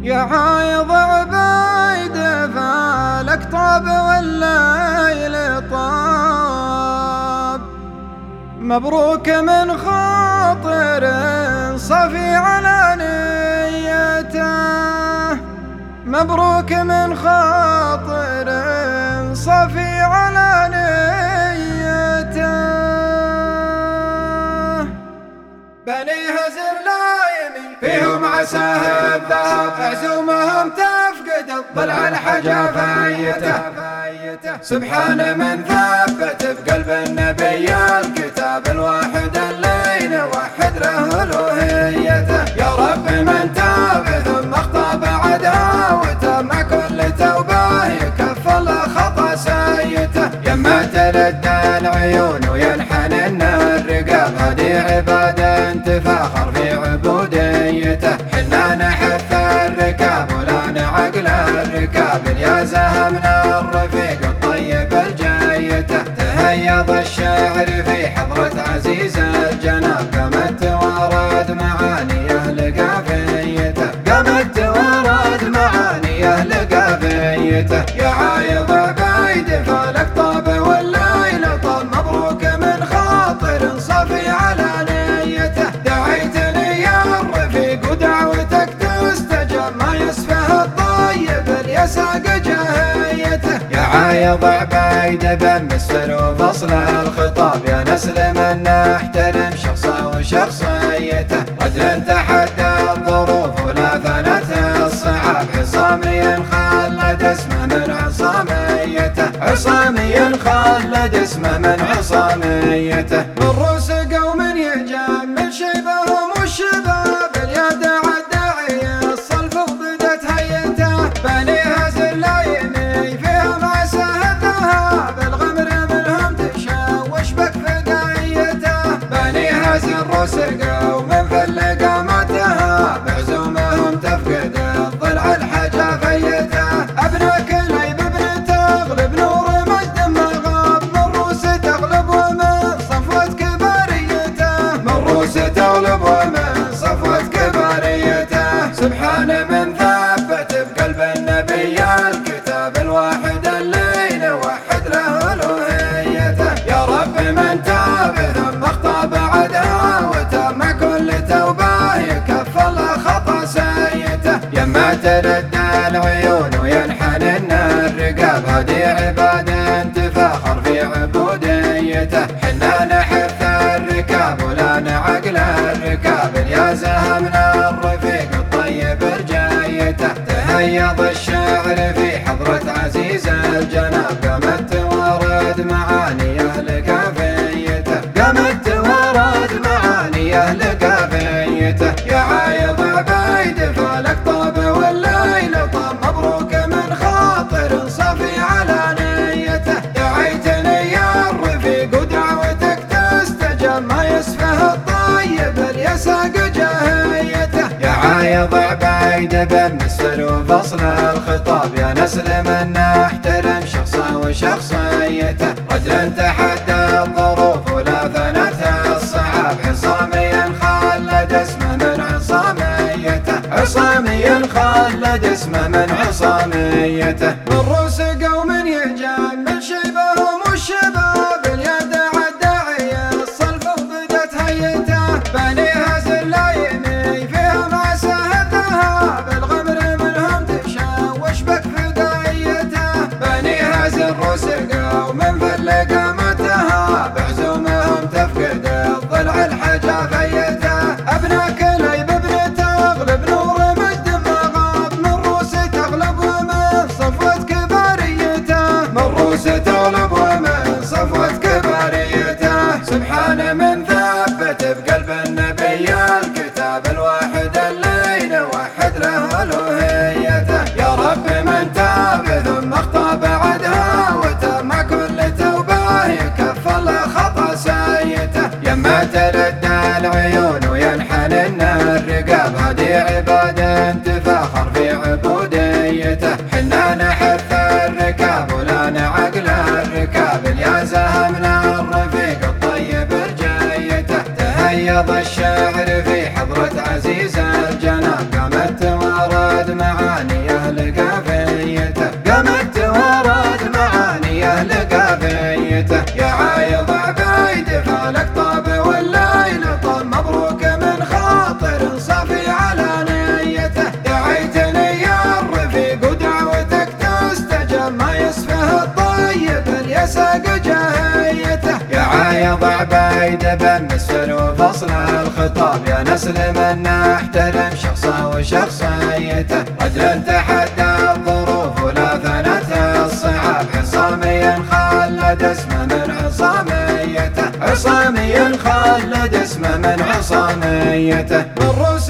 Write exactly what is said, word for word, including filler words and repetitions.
يا عايض عبيد فالك طاب والليل طاب، مبروك من خاطر صفي على نيته، مبروك من خاطر صفي على نيته. بني هزر لايمين فيهم عساه الذهب، عزومهم تفقد الضلع الحجافيته. سبحان من ثبت بقلب النبي الكتاب الواحد اللي نوحد له الوهيته. يا رب من تاب ثم اخطا بعد هاوته، مع كل توبه يكفل خطا سيته. يما تلد العيون وينحنن الرقاب، هذه عباده تفاخر في عبوديته. حنا نحث الركاب ولا نعقل الركاب، يا زهمنا الرفيق الطيب الجيته. تهيض الشاعر في حضرة عزيز الجناب، قامت توارد معاني اهل قافيته، قامت توارد معاني اهل قافيته. يا عايض عبيد فالك طاب والليل طاب، مبروك من خاطر صفي على نيته. دعيتني يا الرفيق ودعوتك تستجاب، ما يسفه الطيب اليساق جهيته. يا عايض عبيد بمثل وفصل الخطاب، يا نسل من نحترم شخصه وشخصيته. رجل تحدى الظروف ولا ثنت الصعاب، عصامي خلد اسمه من عصاميته، عصامي خلد اسمه من عصاميته. من رؤوس قوم يهجم من شيبهم والشباب، اليد عالداعي الصلف وضدت هيته. بني هزر لايمي فيهم عساه الذهب، الغمر منهم تشوش بك فدايته. بني هزر رؤوس قوم فل قامتها، بعزومهم تفقد الضلع الحجافيته. ابنك ليب ابن تغلب نور مجد ما غاب، من روس تغلب ومن صفوة كباريته، من روس تغلب ومن صفوة كباريته. سبحان من ثبت بقلب النبي الكتاب الواحد اللي نوحد له الوهيته. يا رب من تاب ثم اخطا بعد هاوته، مع كل توبه يكفل خطا سيته. يما تلد العيون وينحنن الرقاب، هذه عباده تفاخر في عبوديته. حنا نحث الركاب ولا نعقل الركاب، يا زهمنا الرفيق الطيب الجيته. تهيض الشاعر في حضرة عزيز الجناب، قامت توارد معاني اهل قافيته، قامت توارد معاني اهل قافيته. يا عايض عبيد فالك طاب والليل طاب، مبروك من خاطر صفي على نيته. دعيتني يا الرفيق ودعوتك تستجاب، ما يسفه الطيب اليساق جهيته. يا عايض عبيد بمثل وفصل الخطاب، يا نسل من نحترم شخصه وشخصيته. رجل تحدى الظروف ولا ثنت الصعاب، عصامي خلد اسمه من عصاميته، عصامي خلد اسمه من عصاميته. من رؤوس قوم يهجم من شيبهم والشباب، اليد عالداعي الصلف وضدت هيته. بني هزر لايمي فيهم عساه الذهب، الغمر منهم تشوش بك فدايته. بني هزر رؤوس قوم فل قامتها، بعزومهم تفقد الضلع الحجافيته. ابنك ليب ابن تغلب نور مجد ما غاب، من روس تغلب ومن صفوة كباريته، من روس تغلب ومن صفوة كباريته. سبحان من ثبت بقلب النبي الكتاب الواحد اللي نوحد له الوهيته. يا رب من تاب ثم اخطا بعد هاوته، مع كل توبه يكفل خطا سيته. يما تلد العيون وينحنن الرقاب، هذه عباده تفاخر في عبوديته. حنا نحث الركاب ولا نعقل الركاب، يا زهمنا الرفيق الطيب الجيته. تهيض الشاعر في حضرة عزيز الجناب، قامت توارد مع يضع بيد بالمسفل وفصل الخطاب، يا نسل من نحترم شخصه وشخصيته، رجل تحدى الظروف ولا ثنت الصعاب، عصامي خلد اسمه من عصاميته، عصامي خلد اسمه من عصاميته.